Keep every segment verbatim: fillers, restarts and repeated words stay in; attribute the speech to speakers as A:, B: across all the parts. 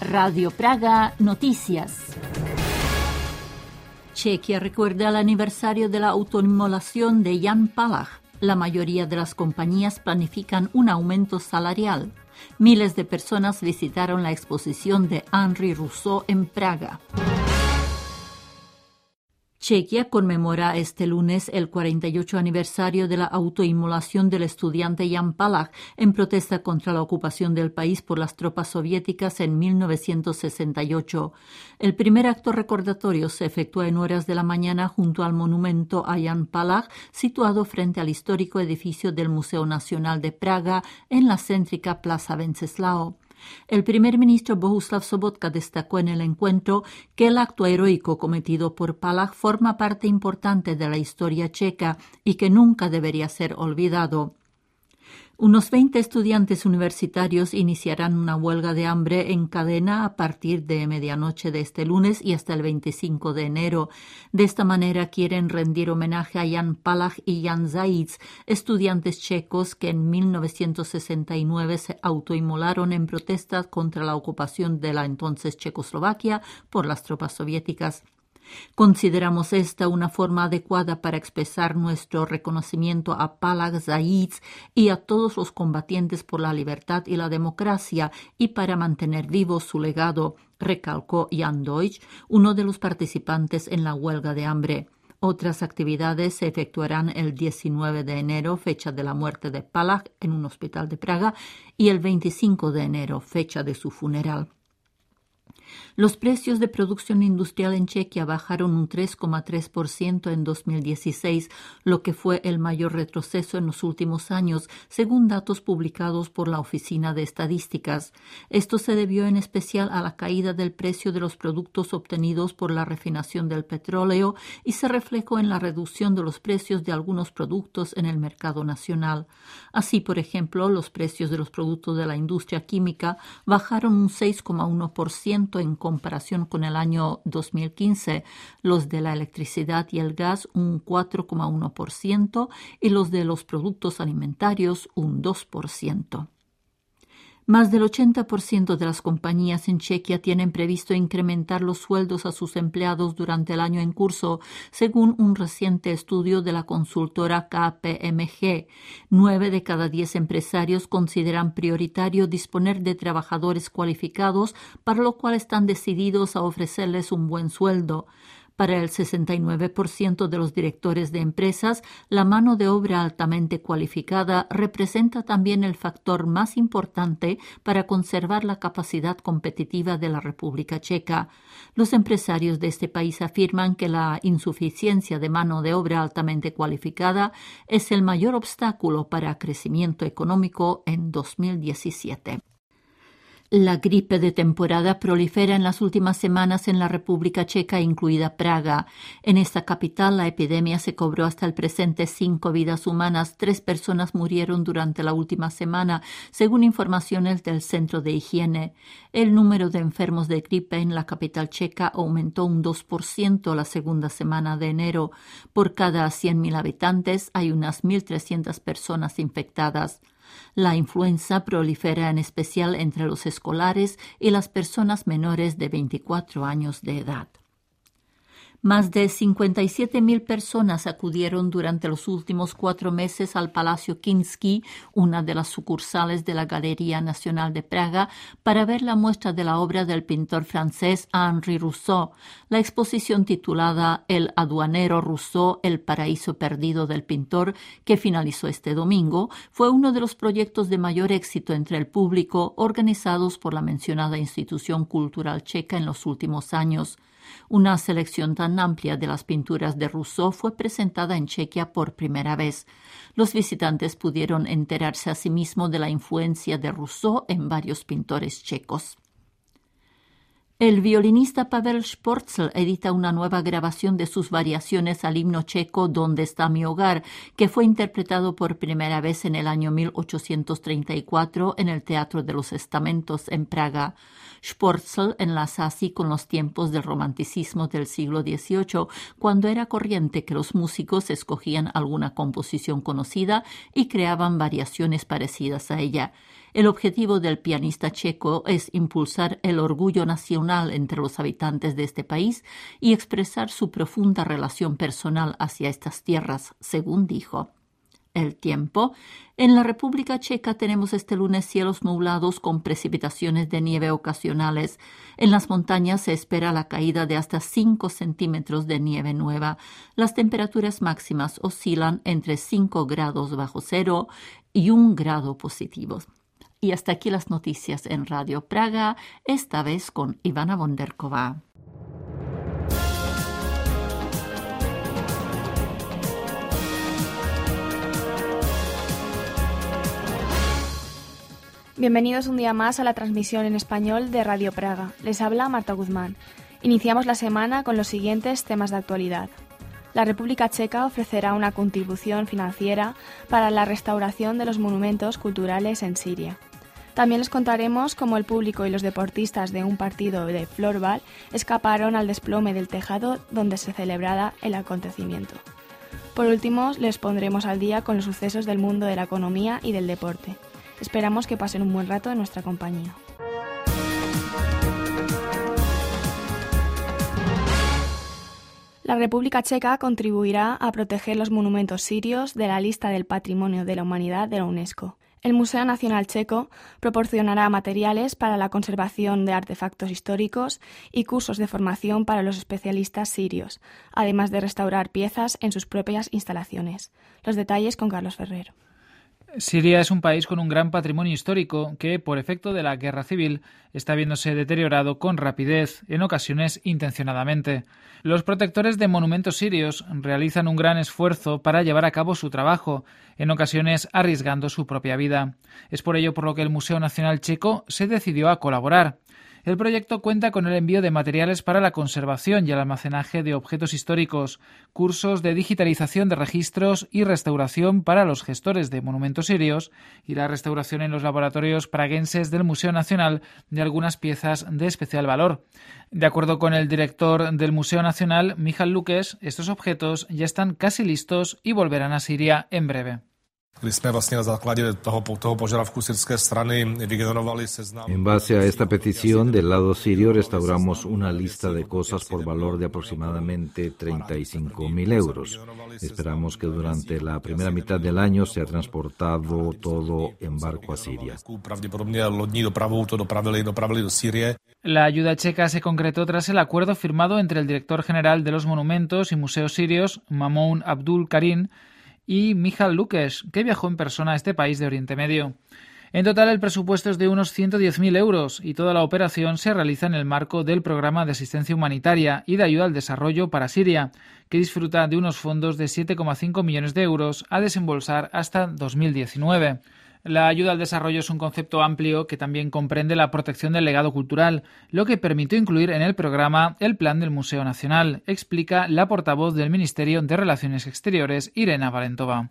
A: Radio Praga Noticias. Chequia recuerda el aniversario de la autoinmolación de Jan Palach. La mayoría de las compañías planifican un aumento salarial. Miles de personas visitaron la exposición de Henri Rousseau en Praga. Chequia conmemora este lunes el cuarenta y ocho aniversario de la autoinmolación del estudiante Jan Palach en protesta contra la ocupación del país por las tropas soviéticas en mil novecientos sesenta y ocho. El primer acto recordatorio se efectúa en horas de la mañana junto al monumento a Jan Palach, situado frente al histórico edificio del Museo Nacional de Praga en la céntrica Plaza Wenceslao. El primer ministro Bohuslav Sobotka destacó en el encuentro que el acto heroico cometido por Palach forma parte importante de la historia checa y que nunca debería ser olvidado. Unos veinte estudiantes universitarios iniciarán una huelga de hambre en cadena a partir de medianoche de este lunes y hasta el veinticinco de enero. De esta manera quieren rendir homenaje a Jan Palach y Jan Zajíc, estudiantes checos que en mil novecientos sesenta y nueve se autoinmolaron en protesta contra la ocupación de la entonces Checoslovaquia por las tropas soviéticas. Consideramos esta una forma adecuada para expresar nuestro reconocimiento a Palach, Zajíc y a todos los combatientes por la libertad y la democracia y para mantener vivo su legado, recalcó Jan Deutsch, uno de los participantes en la huelga de hambre. Otras actividades se efectuarán el diecinueve de enero, fecha de la muerte de Palach, en un hospital de Praga, y el veinticinco de enero, fecha de su funeral. Los precios de producción industrial en Chequia bajaron un tres coma tres por ciento en dos mil dieciséis, lo que fue el mayor retroceso en los últimos años, según datos publicados por la Oficina de Estadísticas. Esto se debió en especial a la caída del precio de los productos obtenidos por la refinación del petróleo y se reflejó en la reducción de los precios de algunos productos en el mercado nacional. Así, por ejemplo, los precios de los productos de la industria química bajaron un seis coma uno por ciento en comparación con el año dos mil quince, los de la electricidad y el gas un cuatro coma uno por ciento y los de los productos alimentarios un dos por ciento. Más del ochenta por ciento de las compañías en Chequia tienen previsto incrementar los sueldos a sus empleados durante el año en curso, según un reciente estudio de la consultora K P M G. Nueve de cada diez empresarios consideran prioritario disponer de trabajadores cualificados, para lo cual están decididos a ofrecerles un buen sueldo. Para el sesenta y nueve por ciento de los directores de empresas, la mano de obra altamente cualificada representa también el factor más importante para conservar la capacidad competitiva de la República Checa. Los empresarios de este país afirman que la insuficiencia de mano de obra altamente cualificada es el mayor obstáculo para crecimiento económico en dos mil diecisiete. La gripe de temporada prolifera en las últimas semanas en la República Checa, incluida Praga. En esta capital, la epidemia se cobró hasta el presente cinco vidas humanas. Tres personas murieron durante la última semana, según informaciones del Centro de Higiene. El número de enfermos de gripe en la capital checa aumentó un dos por ciento la segunda semana de enero. Por cada cien mil habitantes hay unas mil trescientas personas infectadas. La influenza prolifera en especial entre los escolares y las personas menores de veinticuatro años de edad. Más de cincuenta y siete mil personas acudieron durante los últimos cuatro meses al Palacio Kinski, una de las sucursales de la Galería Nacional de Praga, para ver la muestra de la obra del pintor francés Henri Rousseau. La exposición titulada El aduanero Rousseau, el paraíso perdido del pintor, que finalizó este domingo, fue uno de los proyectos de mayor éxito entre el público organizados por la mencionada institución cultural checa en los últimos años. Una selección tan amplia de las pinturas de Rousseau fue presentada en Chequia por primera vez. Los visitantes pudieron enterarse asimismo de la influencia de Rousseau en varios pintores checos. El violinista Pavel Sportzel edita una nueva grabación de sus variaciones al himno checo «¿Dónde está mi hogar?», que fue interpretado por primera vez en el año mil ochocientos treinta y cuatro en el Teatro de los Estamentos en Praga. Sportzel enlaza así con los tiempos del romanticismo del siglo dieciocho, cuando era corriente que los músicos escogían alguna composición conocida y creaban variaciones parecidas a ella. El objetivo del pianista checo es impulsar el orgullo nacional entre los habitantes de este país y expresar su profunda relación personal hacia estas tierras, según dijo. El tiempo. En la República Checa tenemos este lunes cielos nublados con precipitaciones de nieve ocasionales. En las montañas se espera la caída de hasta cinco centímetros de nieve nueva. Las temperaturas máximas oscilan entre cinco grados bajo cero y un grado positivo. Y hasta aquí las noticias en Radio Praga, esta vez con Ivana Bonderková.
B: Bienvenidos un día más a la transmisión en español de Radio Praga. Les habla Marta Guzmán. Iniciamos la semana con los siguientes temas de actualidad. La República Checa ofrecerá una contribución financiera para la restauración de los monumentos culturales en Siria. También les contaremos cómo el público y los deportistas de un partido de floorball escaparon al desplome del tejado donde se celebraba el acontecimiento. Por último, les pondremos al día con los sucesos del mundo de la economía y del deporte. Esperamos que pasen un buen rato en nuestra compañía. La República Checa contribuirá a proteger los monumentos sirios de la lista del Patrimonio de la Humanidad de la UNESCO. El Museo Nacional Checo proporcionará materiales para la conservación de artefactos históricos y cursos de formación para los especialistas sirios, además de restaurar piezas en sus propias instalaciones. Los detalles con Carlos Ferrer.
C: Siria es un país con un gran patrimonio histórico que, por efecto de la guerra civil, está viéndose deteriorado con rapidez, en ocasiones intencionadamente. Los protectores de monumentos sirios realizan un gran esfuerzo para llevar a cabo su trabajo, en ocasiones arriesgando su propia vida. Es por ello por lo que el Museo Nacional Checo se decidió a colaborar. El proyecto cuenta con el envío de materiales para la conservación y el almacenaje de objetos históricos, cursos de digitalización de registros y restauración para los gestores de monumentos sirios y la restauración en los laboratorios praguenses del Museo Nacional de algunas piezas de especial valor. De acuerdo con el director del Museo Nacional, Michal Lukeš, estos objetos ya están casi listos y volverán a Siria en breve.
D: En base a esta petición del lado sirio restauramos una lista de cosas por valor de aproximadamente treinta y cinco mil euros. Esperamos que durante la primera mitad del año sea transportado todo en barco a Siria.
C: La ayuda checa se concretó tras el acuerdo firmado entre el director general de los monumentos y museos sirios, Mamoun Abdul Karim, y Michal Lukeš, que viajó en persona a este país de Oriente Medio. En total, el presupuesto es de unos ciento diez mil euros y toda la operación se realiza en el marco del Programa de Asistencia Humanitaria y de Ayuda al Desarrollo para Siria, que disfruta de unos fondos de siete coma cinco millones de euros a desembolsar hasta dos mil diecinueve. La ayuda al desarrollo es un concepto amplio que también comprende la protección del legado cultural, lo que permitió incluir en el programa el plan del Museo Nacional, explica la portavoz del Ministerio de Relaciones Exteriores, Irena Valentova.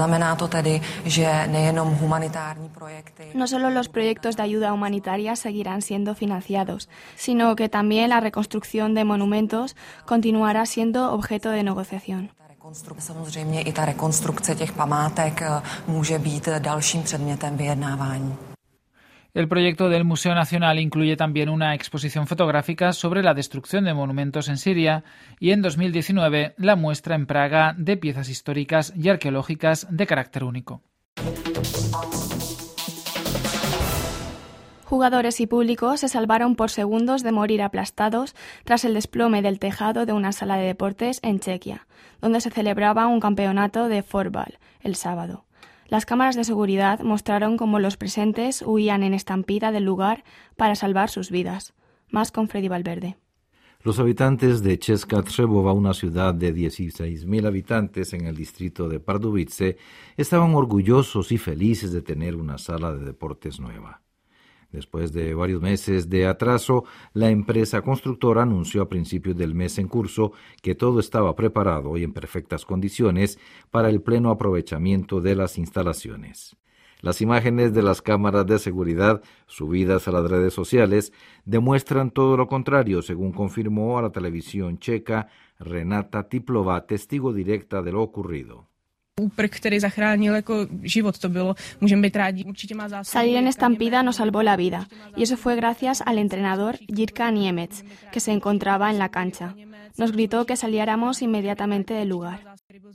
B: No solo los proyectos de ayuda humanitaria seguirán siendo financiados, sino que también la reconstrucción de monumentos continuará siendo objeto de negociación.
E: Samozřejmě i ta rekonstrukce těch památek může být dalším předmětem vyjednávání.
C: El proyecto del Museo Nacional incluye también una exposición fotográfica sobre la destrucción de monumentos en Siria y en dos mil diecinueve la muestra en Praga de piezas históricas y arqueológicas de carácter único.
B: Jugadores y público se salvaron por segundos de morir aplastados tras el desplome del tejado de una sala de deportes en Chequia, donde se celebraba un campeonato de floorball el sábado. Las cámaras de seguridad mostraron cómo los presentes huían en estampida del lugar para salvar sus vidas. Más con Freddy Valverde.
D: Los habitantes de Česká Třebová, una ciudad de dieciséis mil habitantes en el distrito de Pardubice, estaban orgullosos y felices de tener una sala de deportes nueva. Después de varios meses de atraso, la empresa constructora anunció a principios del mes en curso que todo estaba preparado y en perfectas condiciones para el pleno aprovechamiento de las instalaciones. Las imágenes de las cámaras de seguridad subidas a las redes sociales demuestran todo lo contrario, según confirmó a la televisión checa Renata Tiplova, testigo directa de lo ocurrido.
B: Salir en estampida nos salvó la vida, y eso fue gracias al entrenador Jirka Niemec, que se encontraba en la cancha. Nos gritó que saliéramos inmediatamente del lugar.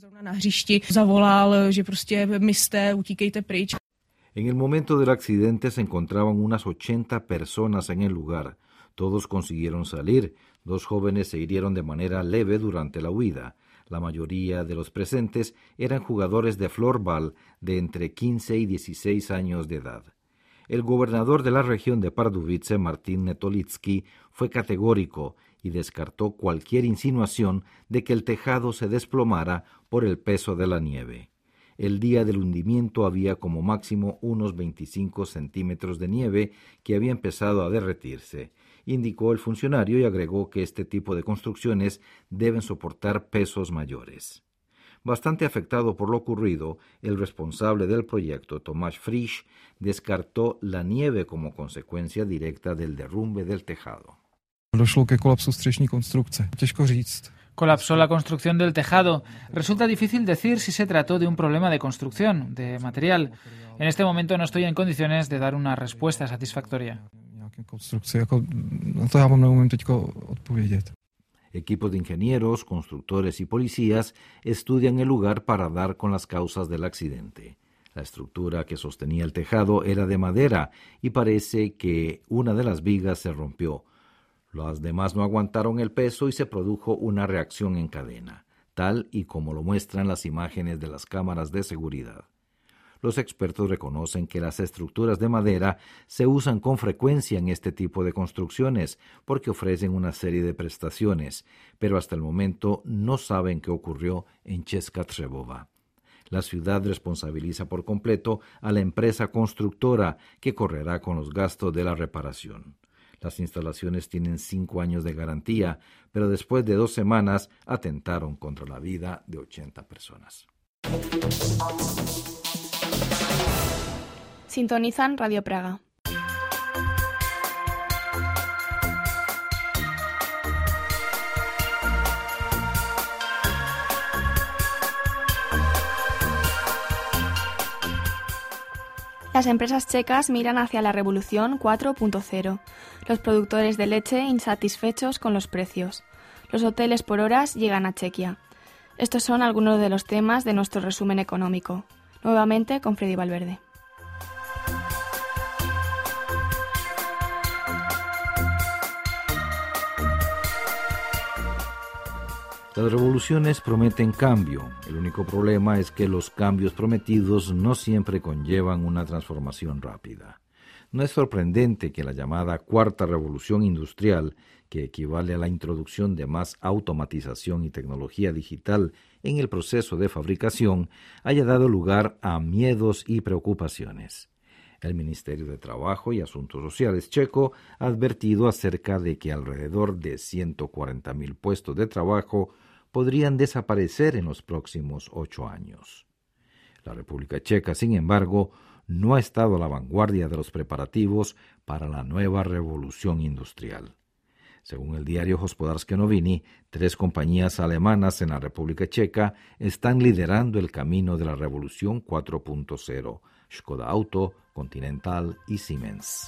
D: En el momento del accidente se encontraban unas ochenta personas en el lugar. Todos consiguieron salir. Dos jóvenes se hirieron de manera leve durante la huida. La mayoría de los presentes eran jugadores de floorball de entre quince y dieciséis años de edad. El gobernador de la región de Pardubice, Martin Netolický, fue categórico y descartó cualquier insinuación de que el tejado se desplomara por el peso de la nieve. El día del hundimiento había como máximo unos veinticinco centímetros de nieve que había empezado a derretirse, indicó el funcionario, y agregó que este tipo de construcciones deben soportar pesos mayores. Bastante afectado por lo ocurrido, el responsable del proyecto, Tomáš Friš, descartó la nieve como consecuencia directa del derrumbe del tejado.
F: Došlo ke kolapsu střešní konstrukce. Těžko říct.
C: Colapsó la construcción del tejado. Resulta difícil decir si se trató de un problema de construcción, de material. En este momento no estoy en condiciones de dar una respuesta satisfactoria.
D: Equipos de ingenieros, constructores y policías estudian el lugar para dar con las causas del accidente. La estructura que sostenía el tejado era de madera y parece que una de las vigas se rompió. Las demás no aguantaron el peso y se produjo una reacción en cadena, tal y como lo muestran las imágenes de las cámaras de seguridad. Los expertos reconocen que las estructuras de madera se usan con frecuencia en este tipo de construcciones porque ofrecen una serie de prestaciones, pero hasta el momento no saben qué ocurrió en Česká Třebová. La ciudad responsabiliza por completo a la empresa constructora que correrá con los gastos de la reparación. Las instalaciones tienen cinco años de garantía, pero después de dos semanas atentaron contra la vida de ochenta personas.
B: Sintonizan Radio Praga. Las empresas checas miran hacia la revolución cuatro punto cero. Los productores de leche insatisfechos con los precios. Los hoteles por horas llegan a Chequia. Estos son algunos de los temas de nuestro resumen económico. Nuevamente con Freddy Valverde.
D: Las revoluciones prometen cambio. El único problema es que los cambios prometidos no siempre conllevan una transformación rápida. No es sorprendente que la llamada Cuarta Revolución Industrial, que equivale a la introducción de más automatización y tecnología digital en el proceso de fabricación, haya dado lugar a miedos y preocupaciones. El Ministerio de Trabajo y Asuntos Sociales checo ha advertido acerca de que alrededor de ciento cuarenta mil puestos de trabajo podrían desaparecer en los próximos ocho años. La República Checa, sin embargo, no ha estado a la vanguardia de los preparativos para la nueva revolución industrial. Según el diario Hospodářské noviny, tres compañías alemanas en la República Checa están liderando el camino de la revolución cuatro punto cero, Škoda Auto, Continental y Siemens.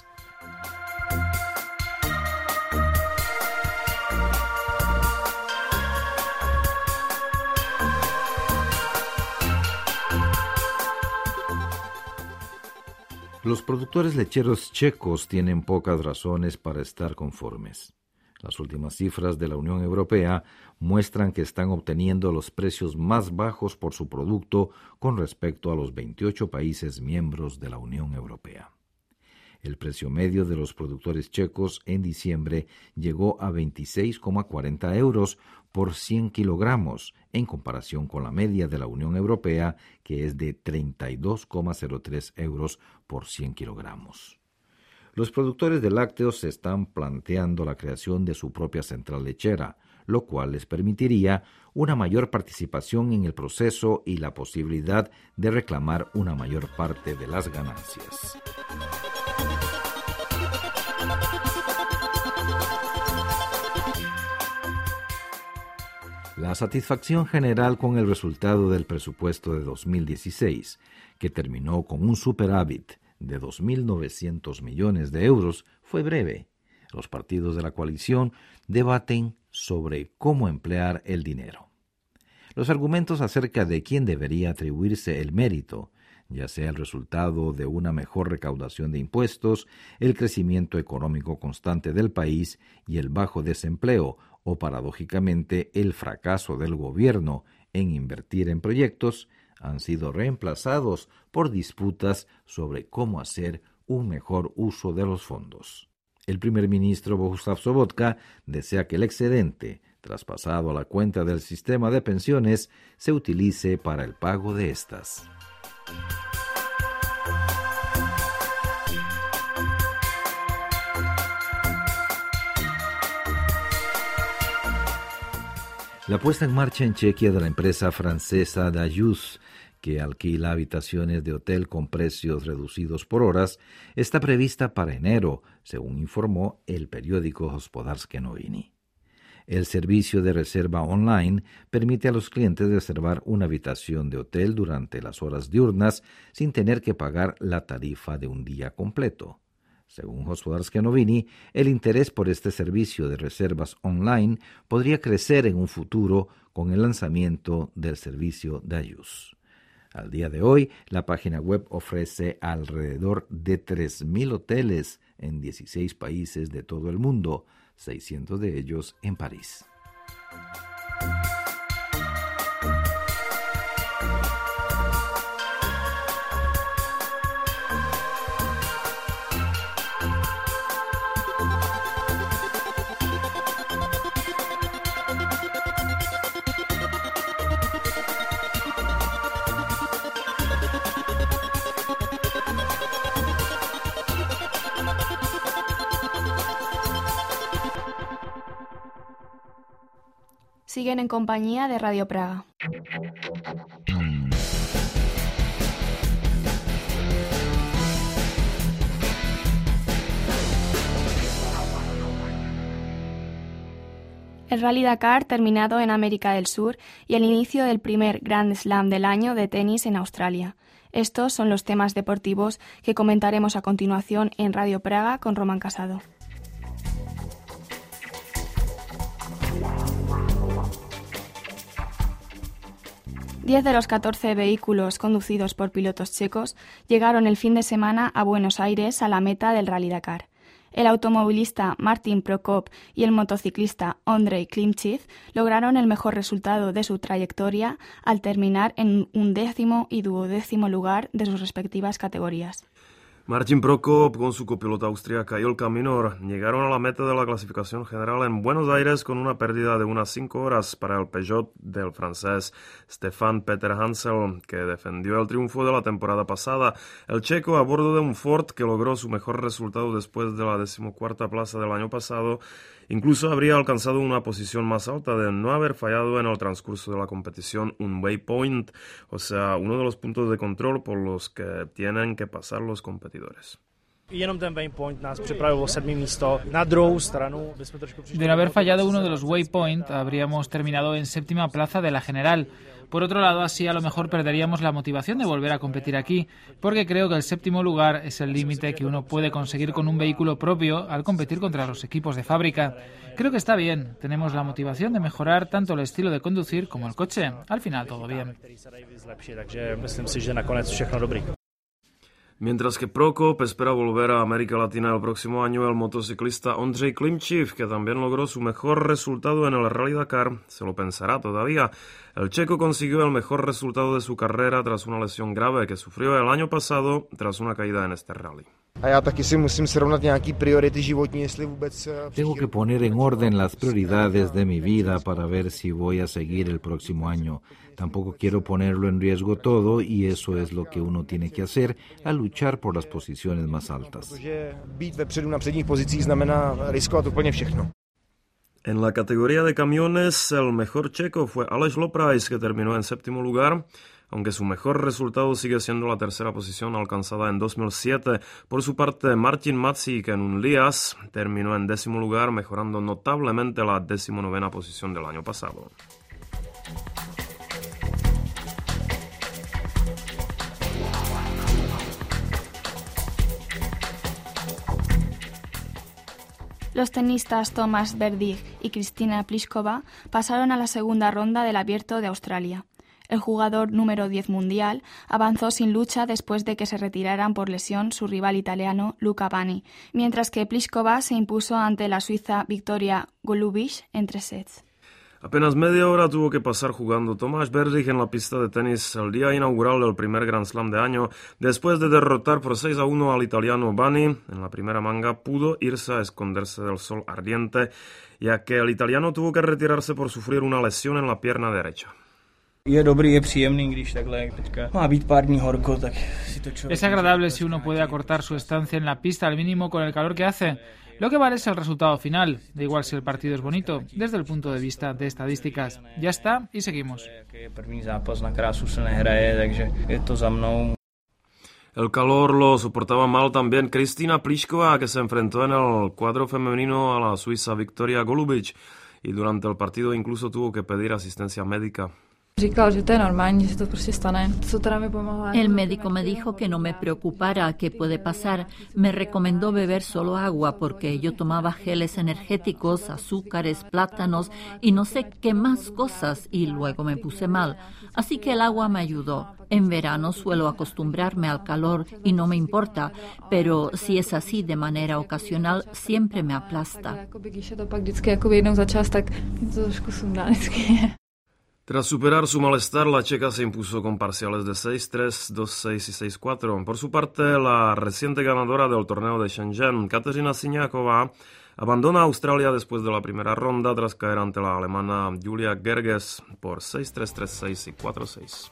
D: Los productores lecheros checos tienen pocas razones para estar conformes. Las últimas cifras de la Unión Europea muestran que están obteniendo los precios más bajos por su producto con respecto a los veintiocho países miembros de la Unión Europea. El precio medio de los productores checos en diciembre llegó a veintiséis coma cuarenta euros por cien kilogramos, en comparación con la media de la Unión Europea, que es de treinta y dos coma cero tres euros por cien kilogramos. Los productores de lácteos se están planteando la creación de su propia central lechera, lo cual les permitiría una mayor participación en el proceso y la posibilidad de reclamar una mayor parte de las ganancias. La satisfacción general con el resultado del presupuesto de dos mil dieciséis, que terminó con un superávit de dos mil novecientos millones de euros, fue breve. Los partidos de la coalición debaten sobre cómo emplear el dinero. Los argumentos acerca de quién debería atribuirse el mérito, ya sea el resultado de una mejor recaudación de impuestos, el crecimiento económico constante del país y el bajo desempleo, o paradójicamente el fracaso del gobierno en invertir en proyectos, han sido reemplazados por disputas sobre cómo hacer un mejor uso de los fondos. El primer ministro Bohuslav Sobotka desea que el excedente, traspasado a la cuenta del sistema de pensiones, se utilice para el pago de estas. La puesta en marcha en Chequia de la empresa francesa Dayus, que alquila habitaciones de hotel con precios reducidos por horas, está prevista para enero, según informó el periódico Hospodarskie Noviny. El servicio de reserva online permite a los clientes reservar una habitación de hotel durante las horas diurnas sin tener que pagar la tarifa de un día completo. Según Hospodarskie Noviny, el interés por este servicio de reservas online podría crecer en un futuro con el lanzamiento del servicio Dayus. Al día de hoy, la página web ofrece alrededor de tres mil hoteles en dieciséis países de todo el mundo, seiscientos de ellos en París.
B: Siguen en compañía de Radio Praga. El Rally Dakar terminado en América del Sur y el inicio del primer Grand Slam del año de tenis en Australia. Estos son los temas deportivos que comentaremos a continuación en Radio Praga con Román Casado. Diez de los catorce vehículos conducidos por pilotos checos llegaron el fin de semana a Buenos Aires a la meta del Rally Dakar. El automovilista Martin Prokop y el motociclista Ondrej Klimčić lograron el mejor resultado de su trayectoria al terminar en un décimo y duodécimo lugar de sus respectivas categorías.
G: Martin Prokop con su copilota austríaca Ilka Minor llegaron a la meta de la clasificación general en Buenos Aires con una pérdida de unas cinco horas para el Peugeot del francés Stefan Peter Hansel, que defendió el triunfo de la temporada pasada. El checo, a bordo de un Ford que logró su mejor resultado después de la decimocuarta plaza del año pasado, incluso habría alcanzado una posición más alta de no haber fallado en el transcurso de la competición un waypoint, o sea, uno de los puntos de control por los que tienen que pasar los competidores.
C: De no haber fallado uno de los waypoint, habríamos terminado en séptima plaza de la general. Por otro lado, así a lo mejor perderíamos la motivación de volver a competir aquí, porque creo que el séptimo lugar es el límite que uno puede conseguir con un vehículo propio al competir contra los equipos de fábrica. Creo que está bien, tenemos la motivación de mejorar tanto el estilo de conducir como el coche. Al final todo bien.
G: Mientras que Prokop espera volver a América Latina el próximo año, el motociclista Ondrej Klimčić, que también logró su mejor resultado en el Rally Dakar, se lo pensará todavía. El checo consiguió el mejor resultado de su carrera tras una lesión grave que sufrió el año pasado tras una caída en este rally.
D: Tengo que poner en orden las prioridades de mi vida para ver si voy a seguir el próximo año. Tampoco quiero ponerlo en riesgo todo y eso es lo que uno tiene que hacer al luchar por las posiciones más altas.
G: En la categoría de camiones, el mejor checo fue Aleš Loprajs, que terminó en séptimo lugar, aunque su mejor resultado sigue siendo la tercera posición alcanzada en dos mil siete. Por su parte, Martin Maciej en un Lias terminó en décimo lugar, mejorando notablemente la decimonovena posición del año pasado.
B: Los tenistas Thomas Berdych y Kristina Pliskova pasaron a la segunda ronda del Abierto de Australia. El jugador número diez mundial avanzó sin lucha después de que se retiraran por lesión su rival italiano Luca Bani, mientras que Pliskova se impuso ante la suiza Victoria Golubic en tres sets.
G: Apenas media hora tuvo que pasar jugando Tomáš Berdych en la pista de tenis el día inaugural del primer Grand Slam de año. Después de derrotar por seis a uno al italiano Bani, en la primera manga pudo irse a esconderse del sol ardiente, ya que el italiano tuvo que retirarse por sufrir una lesión en la pierna derecha.
C: Es agradable si uno puede acortar su estancia en la pista al mínimo con el calor que hace. Lo que vale es el resultado final, da igual si el partido es bonito, desde el punto de vista de estadísticas. Ya está, y seguimos.
G: El calor lo soportaba mal también Kristina Pliskova, que se enfrentó en el cuadro femenino a la suiza Victoria Golubic y durante el partido incluso tuvo que pedir asistencia médica.
A: El médico me dijo que no me preocupara, que puede pasar. Me recomendó beber solo agua porque yo tomaba geles energéticos, azúcares, plátanos y no sé qué más cosas y luego me puse mal. Así que el agua me ayudó. En verano suelo acostumbrarme al calor y no me importa, pero si es así de manera ocasional siempre me aplasta.
G: Tras superar su malestar, la checa se impuso con parciales de seis tres, dos seis y seis cuatro. Por su parte, la reciente ganadora del torneo de Shenzhen, Kateřina Siniaková, abandona Australia después de la primera ronda tras caer ante la alemana Julia Gerges por seis tres, tres seis y cuatro seis.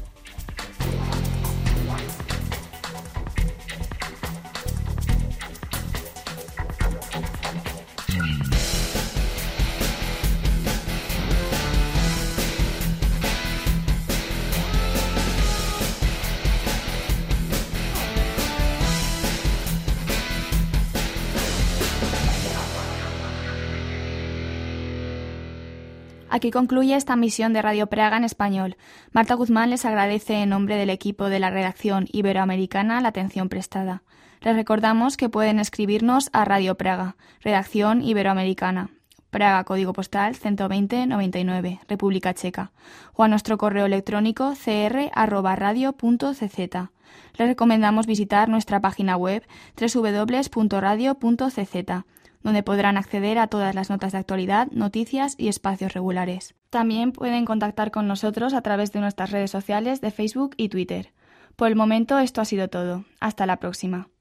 B: Aquí concluye esta misión de Radio Praga en español. Marta Guzmán les agradece en nombre del equipo de la redacción iberoamericana la atención prestada. Les recordamos que pueden escribirnos a Radio Praga, redacción iberoamericana, Praga, código postal ciento veinte noventa y nueve, República Checa, o a nuestro correo electrónico c r arroba radio punto c z. Les recomendamos visitar nuestra página web doble u doble u doble u punto radio punto c z, donde podrán acceder a todas las notas de actualidad, noticias y espacios regulares. También pueden contactar con nosotros a través de nuestras redes sociales de Facebook y Twitter. Por el momento esto ha sido todo. Hasta la próxima.